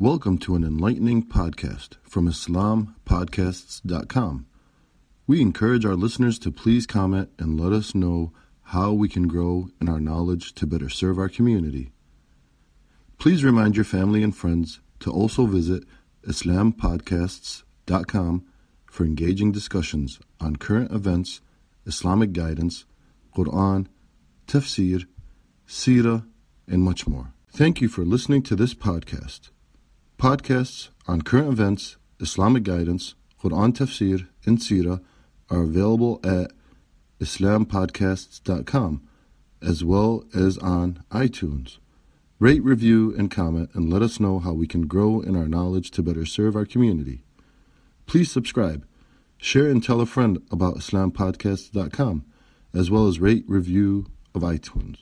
Welcome to an enlightening podcast from IslamPodcasts.com. We encourage our listeners to please comment and let us know how we can grow in our knowledge to better serve our community. Please remind your family and friends to also visit IslamPodcasts.com for engaging discussions on current events, Islamic guidance, Quran, tafsir, seerah, and much more. Thank you for listening to this podcast. Podcasts on current events, Islamic guidance, Quran tafsir, and seerah are available at IslamPodcasts.com as well as on iTunes. Rate, review, and comment and let us know how we can grow in our knowledge to better serve our community. Please subscribe, share, and tell a friend about IslamPodcasts.com as well as rate, review of iTunes.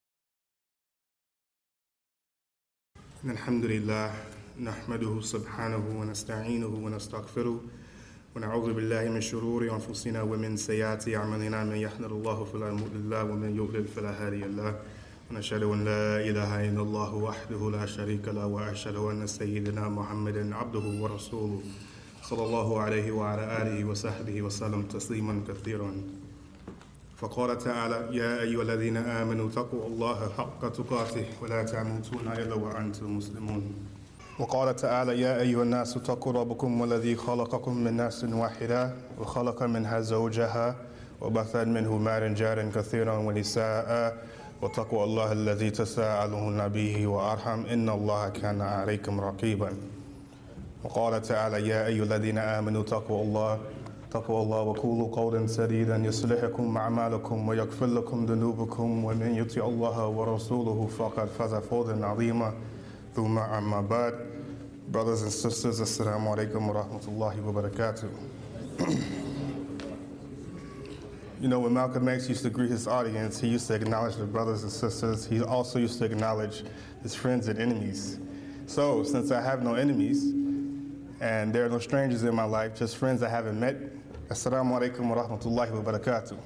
Alhamdulillah, nahmaduhu subhanahu wa nasta'inuhu wa nastaghfiruh wa na'udhu billahi min shururi anfusina wa min sayyiati a'malina man yahdihillahu fala mudilla lahu wa man yudlil fala hadiya lahu wa nashhadu an la ilaha illallah wahdahu la sharika lahu wa ashhadu anna sayyidina Muhammadan 'abduhu wa rasuluhu sallallahu alayhi wa ala alihi wa sahbihi wa sallam tasliman kathiran. فقال تعالى يا أيها الذين آمنوا اتقوا الله حق تقاته ولا تموتن إلا وأنتم مسلمون. وقال تعالى يا أيها الناس اتقوا ربكم والذي خلقكم من نفس واحدة وخلق منها زوجها وبث منهما رجالا كثيرا ونساء واتقوا الله الذي تساءلون به وأرحم إن الله كان عليكم رقيبا. وقال تعالى يا أيها الذين آمنوا اتقوا الله وقولوا قولا سديدا يصلح لكم أعمالكم ويغفر لكم ذنوبكم ومن يطع الله ورسوله فقد فاز فوزا عظيما. ثم أما بعد, brothers and sisters, assalamu alaikum wa rahmatullahi wa barakatuh. You know, when Malcolm X used to greet his audience, he used to acknowledge the brothers and sisters. He also used to acknowledge his friends and enemies. So, since I have no enemies, and there are no strangers in my life, just friends I haven't met, assalamu alaikum wa rahmatullahi wa barakatuh.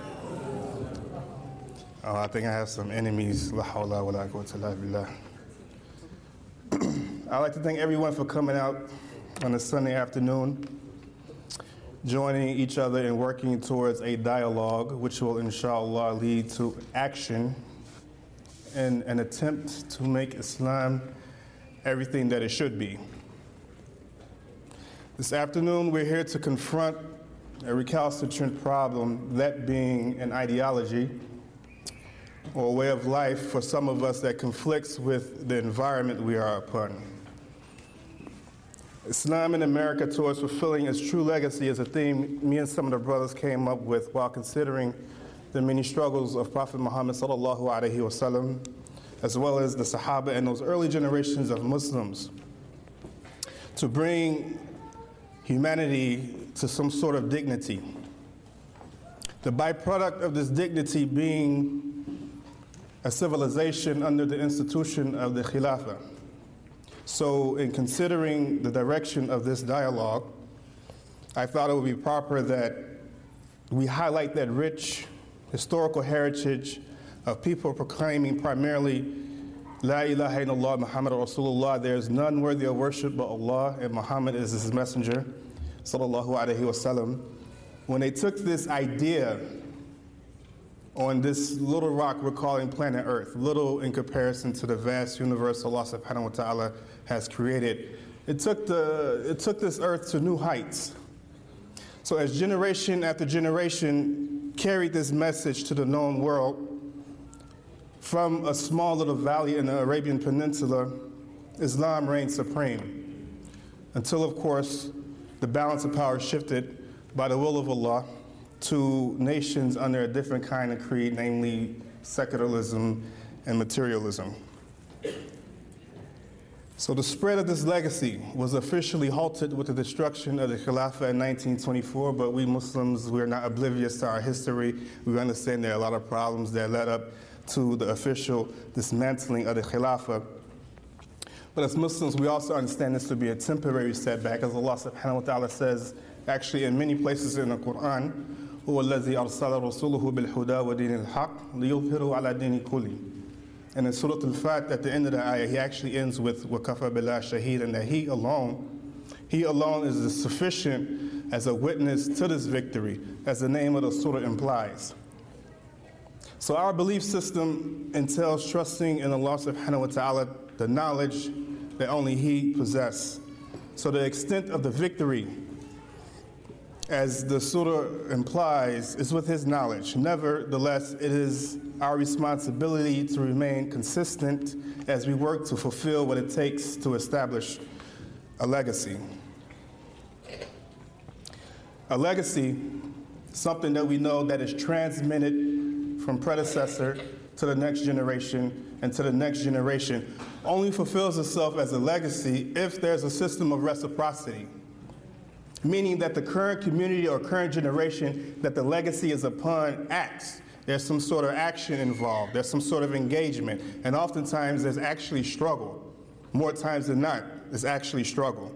I think I have some enemies. La hawla wa la quwwata illa billah. I'd like to thank everyone for coming out on a Sunday afternoon, joining each other and working towards a dialogue which will inshallah lead to action and an attempt to make Islam everything that it should be. This afternoon we're here to confront a recalcitrant problem, that being an ideology or a way of life for some of us that conflicts with the environment we are upon. Islam in America towards fulfilling its true legacy is a theme me and some of the brothers came up with while considering the many struggles of Prophet Muhammad sallallahu alaihi wasallam, as well as the Sahaba and those early generations of Muslims, to bring humanity to some sort of dignity. The byproduct of this dignity being a civilization under the institution of the Khilafah. So in considering the direction of this dialogue, I thought it would be proper that we highlight that rich historical heritage of people proclaiming primarily La ilaha illallah Muhammad Rasulullah, there is none worthy of worship but Allah, and Muhammad is his messenger, sallallahu alaihi wasallam. When they took this idea on this little rock we're calling planet Earth, little in comparison to the vast universe Allah subhanahu wa ta'ala has created, it took this earth to new heights. So as generation after generation carried this message to the known world, from a small little valley in the Arabian Peninsula, Islam reigned supreme. Until, of course, the balance of power shifted by the will of Allah to nations under a different kind of creed, namely secularism and materialism. So the spread of this legacy was officially halted with the destruction of the Khilafah in 1924, but we Muslims, we're not oblivious to our history. We understand there are a lot of problems that led up to the official dismantling of the Khilafah. But as Muslims, we also understand this to be a temporary setback, as Allah subhanahu wa ta'ala says, actually in many places in the Quran, هُوَ الَّذِي أَرْسَلَ رَسُولُهُ بِالْهُدَى وَدِينِ الْحَقِّ لِيُظْهِرَهُ عَلَى دِينِ كُلِّهِ. And in Surah Al-Fat, at the end of the ayah, he actually ends with وَكَفَى بِاللَّهِ شَهِيدًا, and that he alone is sufficient as a witness to this victory, as the name of the surah implies. So our belief system entails trusting in Allah subhanahu wa ta'ala, the knowledge that only He possesses. So the extent of the victory, as the surah implies, is with His knowledge. Nevertheless, it is our responsibility to remain consistent as we work to fulfill what it takes to establish a legacy. A legacy, something that we know that is transmitted from predecessor to the next generation and to the next generation, only fulfills itself as a legacy if there's a system of reciprocity. Meaning that the current community or current generation that the legacy is upon acts. There's some sort of action involved. There's some sort of engagement. And oftentimes there's actually struggle. More times than not, there's actually struggle.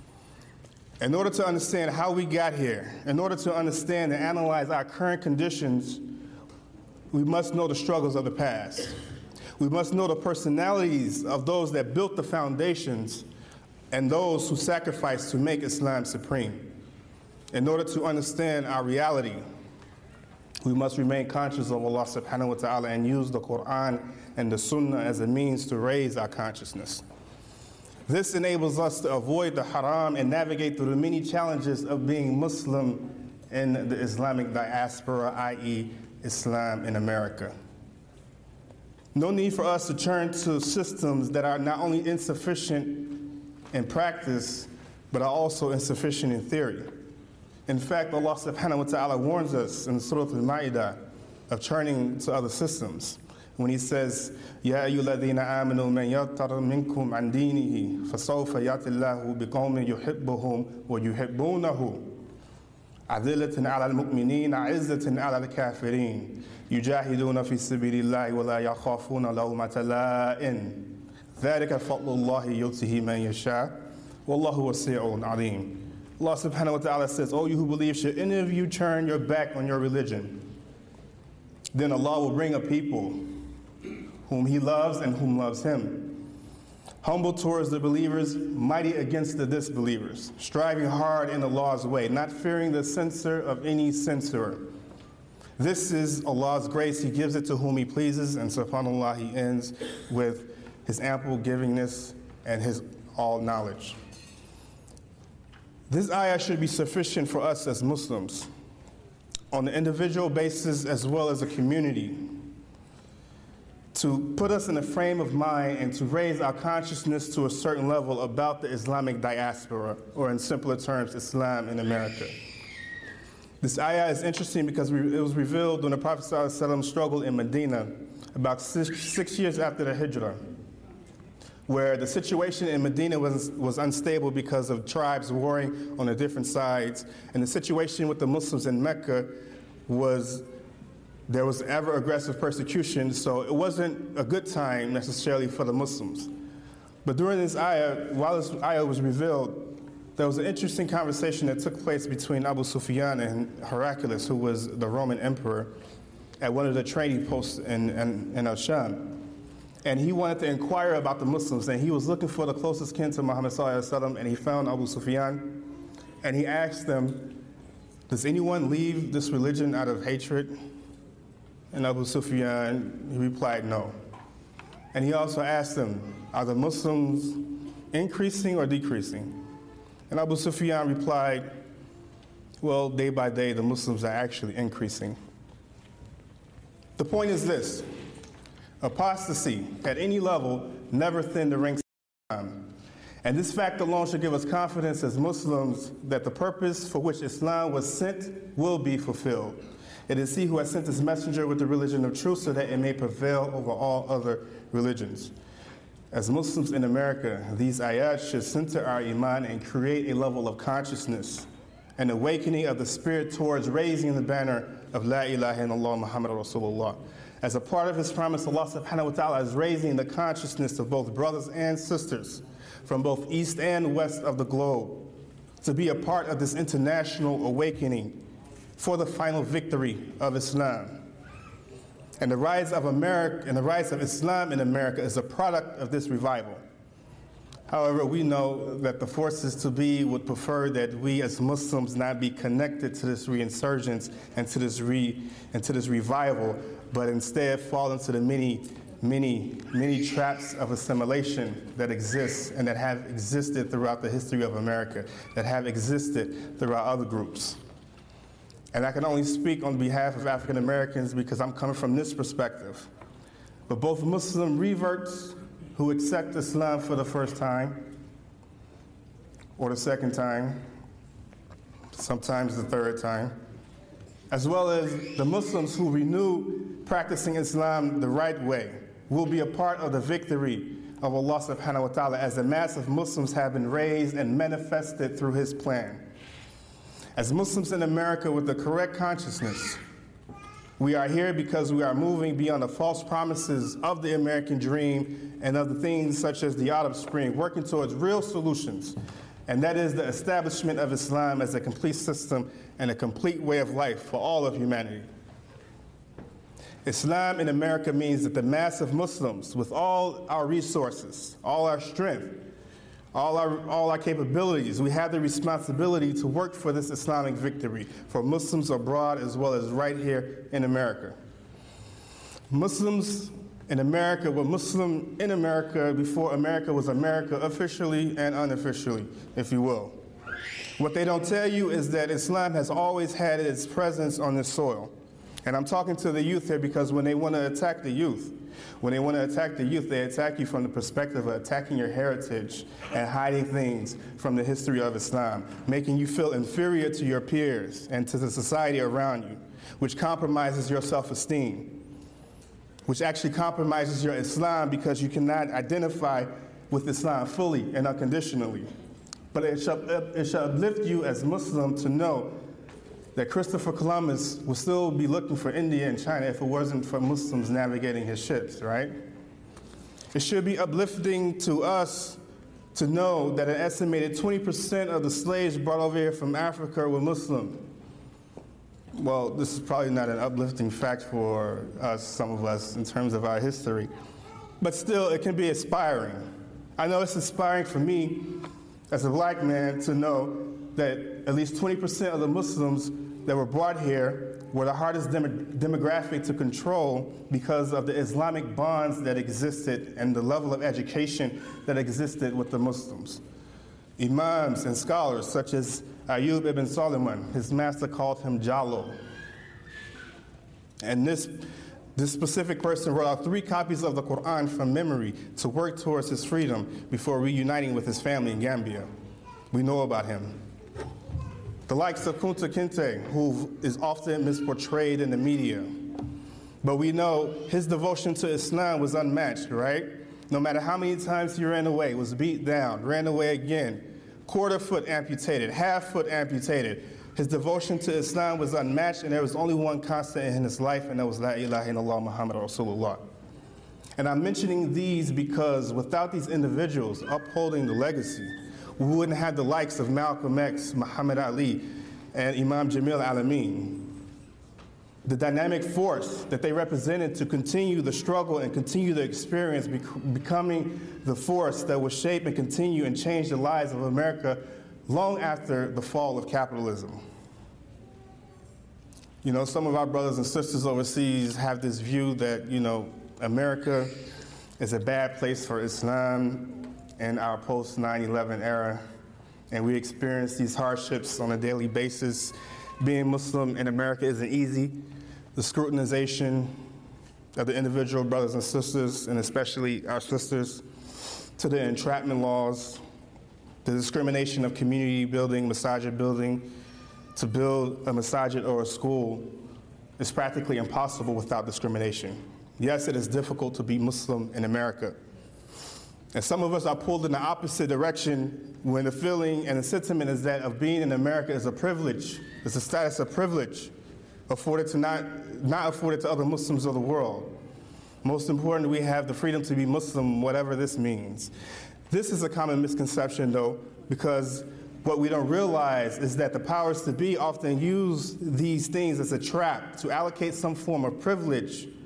In order to understand how we got here, in order to understand and analyze our current conditions, we must know the struggles of the past. We must know the personalities of those that built the foundations and those who sacrificed to make Islam supreme. In order to understand our reality, we must remain conscious of Allah subhanahu wa ta'ala and use the Quran and the Sunnah as a means to raise our consciousness. This enables us to avoid the haram and navigate through the many challenges of being Muslim in the Islamic diaspora, i.e. Islam in America. No need for us to turn to systems that are not only insufficient in practice, but are also insufficient in theory. In fact, Allah subhanahu wa ta'ala warns us in Surah Al-Ma'idah of turning to other systems. When He says, يَا أَيُّهَا الَّذِينَ آمَنُوا مَنْ يَرْتَدَّ مِنْكُمْ عَنْ دِينِهِ فَسَوْفَ يَأْتِي اللَّهُ بِقَوْمٍ يُحِبُّهُمْ وَيُحِبُّونَهُ عَذِلَّةٍ عَلَى الْمُؤْمِنِينَ عِزَّةٍ عَلَى الْكَافِرِينَ يُجَاهِدُونَ فِي سَبِيلِ اللَّهِ وَلَا يَخَافُونَ لَوْمَةَ لَائِمٍ ذَلِكَ فَضْلُ اللَّهِ يُؤْتِيهِ مَنْ يَشَاءُ وَاللَّهُ وَاسِعٌ عَلِيمٌ. Allah subhanahu wa ta'ala says, "O you who believe, should any of you turn your back on your religion, then Allah will bring a people whom He loves and whom loves Him, humble towards the believers, mighty against the disbelievers, striving hard in Allah's way, not fearing the censor of any censorer. This is Allah's grace. He gives it to whom He pleases." And subhanAllah, He ends with His ample givingness and His all knowledge. This ayah should be sufficient for us as Muslims, on an individual basis as well as a community, to put us in a frame of mind and to raise our consciousness to a certain level about the Islamic diaspora, or in simpler terms, Islam in America. This ayah is interesting because it was revealed when the Prophet ﷺ struggled in Medina about six years after the Hijrah, where the situation in Medina was unstable because of tribes warring on the different sides, and the situation with the Muslims in Mecca there was ever aggressive persecution, so it wasn't a good time necessarily for the Muslims. But during this ayah, while this ayah was revealed, there was an interesting conversation that took place between Abu Sufyan and Heraclius, who was the Roman emperor, at one of the trading posts in Al-Sham. And he wanted to inquire about the Muslims, and he was looking for the closest kin to Muhammad sallallahu alaihi wasallam, and he found Abu Sufyan, and he asked them, "Does anyone leave this religion out of hatred?" And Abu Sufyan, he replied, "No." And he also asked them, "Are the Muslims increasing or decreasing?" And Abu Sufyan replied, "Well, day by day, the Muslims are actually increasing." The point is this: apostasy at any level never thinned the ranks of Islam. And this fact alone should give us confidence as Muslims that the purpose for which Islam was sent will be fulfilled. It is He who has sent His messenger with the religion of truth so that it may prevail over all other religions. As Muslims in America, these ayat should center our iman and create a level of consciousness, an awakening of the spirit towards raising the banner of La ilaha illallah Muhammad Rasulullah. As a part of His promise, Allah subhanahu wa ta'ala is raising the consciousness of both brothers and sisters from both east and west of the globe to be a part of this international awakening for the final victory of Islam. And the rise of America and the rise of Islam in America is a product of this revival. However, we know that the forces to be would prefer that we as Muslims not be connected to this reinsurgence and to this revival, but instead fall into the many traps of assimilation that exist and that have existed throughout the history of America, that have existed throughout other groups. And I can only speak on behalf of African Americans because I'm coming from this perspective. But both Muslim reverts who accept Islam for the first time, or the second time, sometimes the third time, as well as the Muslims who renew practicing Islam the right way, will be a part of the victory of Allah subhanahu wa ta'ala as the mass of Muslims have been raised and manifested through His plan. As Muslims in America with the correct consciousness, we are here because we are moving beyond the false promises of the American dream and of the things such as the Arab Spring, working towards real solutions, and that is the establishment of Islam as a complete system and a complete way of life for all of humanity. Islam in America means that the mass of Muslims, with all our resources, all our strength, all our capabilities, we have the responsibility to work for this Islamic victory for Muslims abroad as well as right here in America. Muslims in America were Muslim in America before America was America officially and unofficially, if you will. What they don't tell you is that Islam has always had its presence on this soil. And I'm talking to the youth here because when they want to attack the youth, they attack you from the perspective of attacking your heritage and hiding things from the history of Islam, making you feel inferior to your peers and to the society around you, which compromises your self-esteem, which actually compromises your Islam because you cannot identify with Islam fully and unconditionally. But it shall uplift you as Muslim to know that Christopher Columbus would still be looking for India and China if it wasn't for Muslims navigating his ships, right? It should be uplifting to us to know that an estimated 20% of the slaves brought over here from Africa were Muslim. Well, this is probably not an uplifting fact for us, some of us, in terms of our history, but still it can be inspiring. I know it's inspiring for me as a black man to know that at least 20% of the Muslims that were brought here were the hardest demographic to control because of the Islamic bonds that existed and the level of education that existed with the Muslims. Imams and scholars such as Ayub ibn Solomon, his master called him Jallo. And this specific person wrote out 3 copies of the Quran from memory to work towards his freedom before reuniting with his family in Gambia. We know about him. The likes of Kunta Kinte, who is often misportrayed in the media. But we know his devotion to Islam was unmatched, right? No matter how many times he ran away, was beat down, ran away again, quarter foot amputated, half foot amputated. His devotion to Islam was unmatched, and there was only one constant in his life, and that was La ilaha illallah Muhammad Rasulullah. And I'm mentioning these because without these individuals upholding the legacy, we wouldn't have the likes of Malcolm X, Muhammad Ali, and Imam Jamil Alameen. The dynamic force that they represented to continue the struggle and continue the experience, becoming the force that will shape and continue and change the lives of America long after the fall of capitalism. You know, some of our brothers and sisters overseas have this view that, you know, America is a bad place for Islam in our post 9/11 era, and we experience these hardships on a daily basis. Being Muslim in America isn't easy. The scrutinization of the individual brothers and sisters, and especially our sisters, to the entrapment laws, the discrimination of community building, masajid building, to build a masajid or a school is practically impossible without discrimination. Yes, it is difficult to be Muslim in America. And some of us are pulled in the opposite direction when the feeling and the sentiment is that of being in America is a privilege. It's a status of privilege afforded to not afforded to other Muslims of the world. Most important, we have the freedom to be Muslim, whatever this means. This is a common misconception, though, because what we don't realize is that the powers to be often use these things as a trap to allocate some form of privilege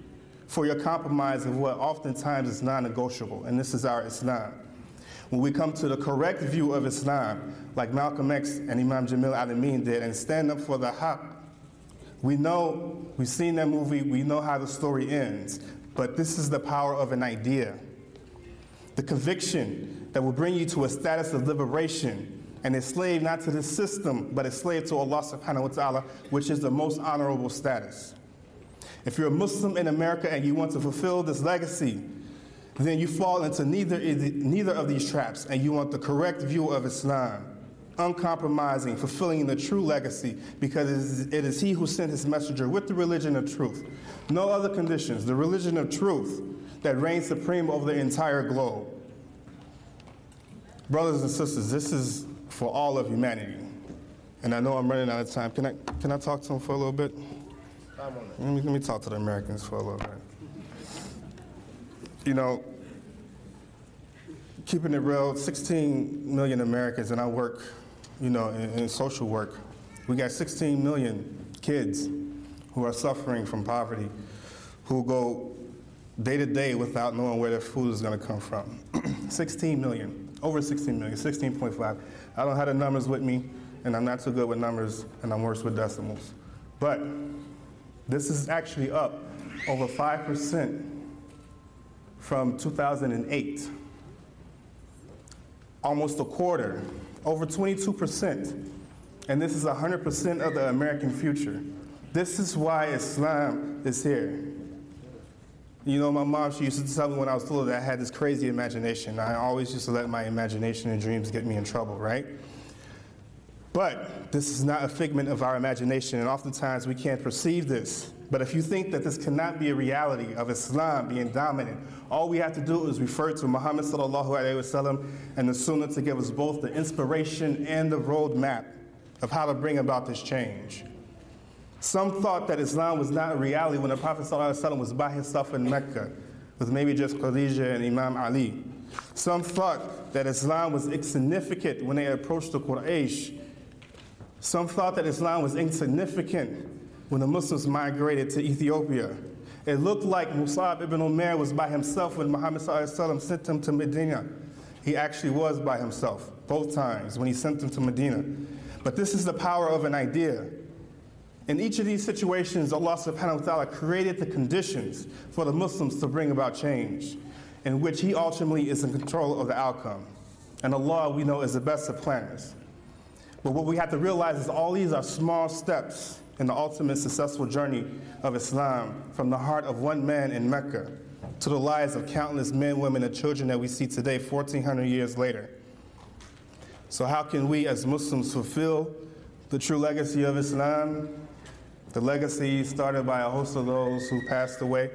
for your compromise of what oftentimes is non-negotiable, and this is our Islam. When we come to the correct view of Islam, like Malcolm X and Imam Jamil Al-Amin did, and stand up for the haqq, we know, we've seen that movie, we know how the story ends, but this is the power of an idea. The conviction that will bring you to a status of liberation and a slave not to the system, but a slave to Allah subhanahu wa ta'ala, which is the most honorable status. If you're a Muslim in America and you want to fulfill this legacy, then you fall into neither of these traps, and you want the correct view of Islam, uncompromising, fulfilling the true legacy, because it is He who sent His messenger with the religion of truth. No other conditions, the religion of truth that reigns supreme over the entire globe. Brothers and sisters, this is for all of humanity. And I know I'm running out of time. Can I talk to them for a little bit? Let me talk to the Americans for a little bit. You know, keeping it real, 16 million Americans, and I work, you know, in social work. We got 16 million kids who are suffering from poverty, who go day to day without knowing where their food is going to come from. 16 million, over 16 million, 16.5. I don't have the numbers with me, and I'm not too good with numbers, and I'm worse with decimals. But this is actually up over 5% from 2008. Almost a quarter, over 22%. And this is 100% of the American future. This is why Islam is here. You know, my mom, she used to tell me when I was little that I had this crazy imagination. I always used to let my imagination and dreams get me in trouble, right? But this is not a figment of our imagination, and oftentimes we can't perceive this. But if you think that this cannot be a reality of Islam being dominant, all we have to do is refer to Muhammad sallallahu alaihi wasallam and the Sunnah to give us both the inspiration and the roadmap of how to bring about this change. Some thought that Islam was not a reality when the Prophet sallallahu alaihi wasallam was by himself in Mecca, with maybe just Khadija and Imam Ali. Some thought that Islam was insignificant when they approached the Quraysh. Some thought that Islam was insignificant when the Muslims migrated to Ethiopia. It looked like Musab ibn Umair was by himself when Muhammad sent him to Medina. He actually was by himself, both times, when he sent him to Medina. But this is the power of an idea. In each of these situations, Allah subhanahu wa ta'ala created the conditions for the Muslims to bring about change, in which He ultimately is in control of the outcome. And Allah, we know, is the best of planners. But what we have to realize is all these are small steps in the ultimate successful journey of Islam, from the heart of one man in Mecca to the lives of countless men, women, and children that we see today, 1,400 years later. So how can we as Muslims fulfill the true legacy of Islam, the legacy started by a host of those who passed away?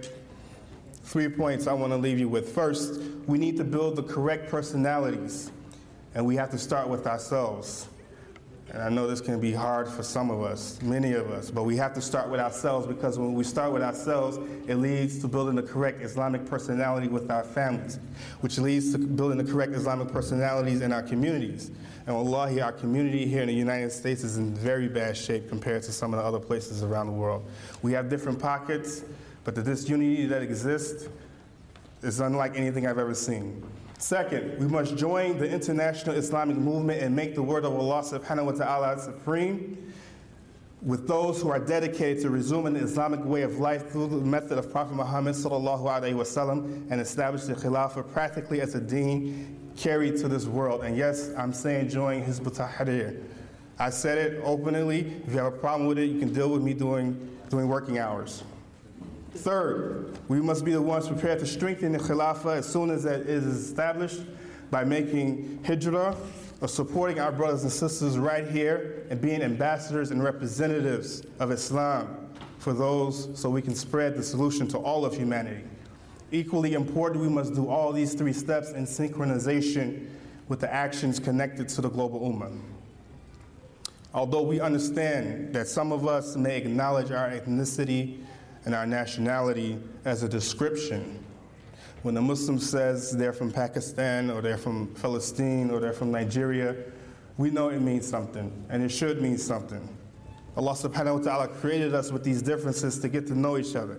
3 points I want to leave you with. First, we need to build the correct personalities, and we have to start with ourselves. And I know this can be hard for some of us, many of us, but we have to start with ourselves, because when we start with ourselves, it leads to building the correct Islamic personality with our families, which leads to building the correct Islamic personalities in our communities. And wallahi, our community here in the United States is in very bad shape compared to some of the other places around the world. We have different pockets, but the disunity that exists is unlike anything I've ever seen. Second, we must join the international Islamic movement and make the word of Allah subhanahu wa ta'ala supreme with those who are dedicated to resuming the Islamic way of life through the method of Prophet Muhammad sallallahu alaihi wasallam, and establish the Khilafah practically as a deen carried to this world. And yes, I'm saying join Hizb ut-Tahrir. I said it openly. If you have a problem with it, you can deal with me during working hours. Third, we must be the ones prepared to strengthen the Khilafah as soon as it is established by making hijrah, or supporting our brothers and sisters right here and being ambassadors and representatives of Islam for those, so we can spread the solution to all of humanity. Equally important, we must do all these 3 steps in synchronization with the actions connected to the global ummah. Although we understand that some of us may acknowledge our ethnicity and our nationality as a description, when a Muslim says they're from Pakistan, or they're from Palestine, or they're from Nigeria, we know it means something, and it should mean something. Allah subhanahu wa ta'ala created us with these differences to get to know each other.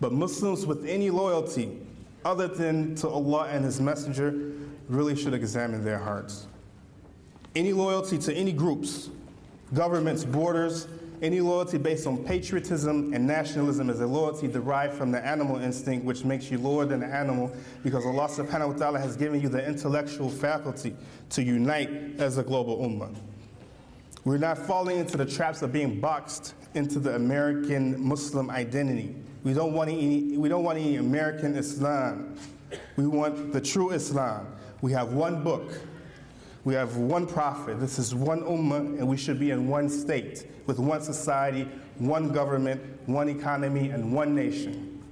But Muslims with any loyalty other than to Allah and His Messenger really should examine their hearts. Any loyalty to any groups, governments, borders, any loyalty based on patriotism and nationalism is a loyalty derived from the animal instinct, which makes you lower than the animal, because Allah subhanahu wa ta'ala has given you the intellectual faculty to unite as a global ummah. We're not falling into the traps of being boxed into the American Muslim identity. We don't want any American Islam. We want the true Islam. We have one book. We have one prophet. This is one ummah, and we should be in one state, with one society, one government, one economy, and one nation.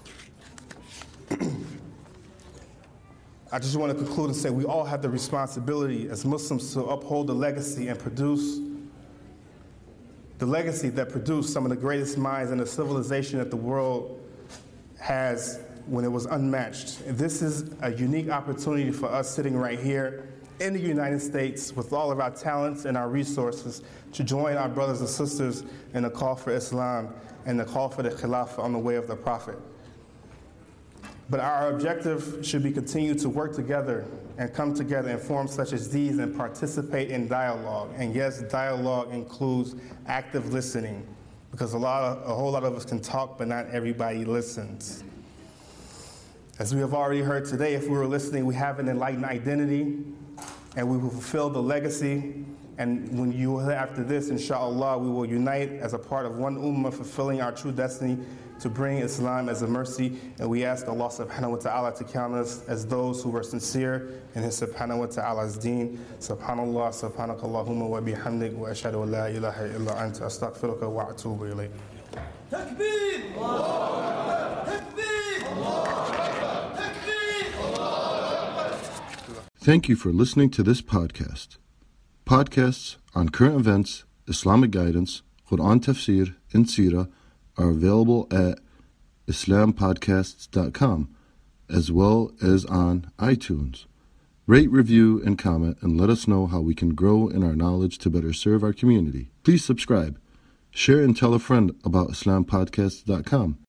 I just want to conclude and say we all have the responsibility as Muslims to uphold the legacy and produce the legacy that produced some of the greatest minds in the civilization that the world has when it was unmatched. And this is a unique opportunity for us sitting right here in the United States with all of our talents and our resources to join our brothers and sisters in the call for Islam and the call for the Khilafah on the way of the Prophet. But our objective should be continue to work together and come together in forums such as these and participate in dialogue. And yes, dialogue includes active listening, because a whole lot of us can talk, but not everybody listens. As we have already heard today, if we were listening, we have an enlightened identity, and we will fulfill the legacy. And when you hear after this, inshallah, we will unite as a part of one ummah, fulfilling our true destiny to bring Islam as a mercy. And we ask Allah subhanahu wa ta'ala to count us as those who were sincere in His subhanahu wa ta'ala's deen. Subhanallah, subhanakallahumma wa bihamdik, wa ashhadu an la ilaha illa anta, astaghfiruka wa atubu ilayk. Takbir! Takbir! Thank you for listening to this podcast. Podcasts on current events, Islamic guidance, Quran tafsir, and seerah are available at islampodcasts.com, as well as on iTunes. Rate, review, and comment, and let us know how we can grow in our knowledge to better serve our community. Please subscribe, share, and tell a friend about islampodcasts.com.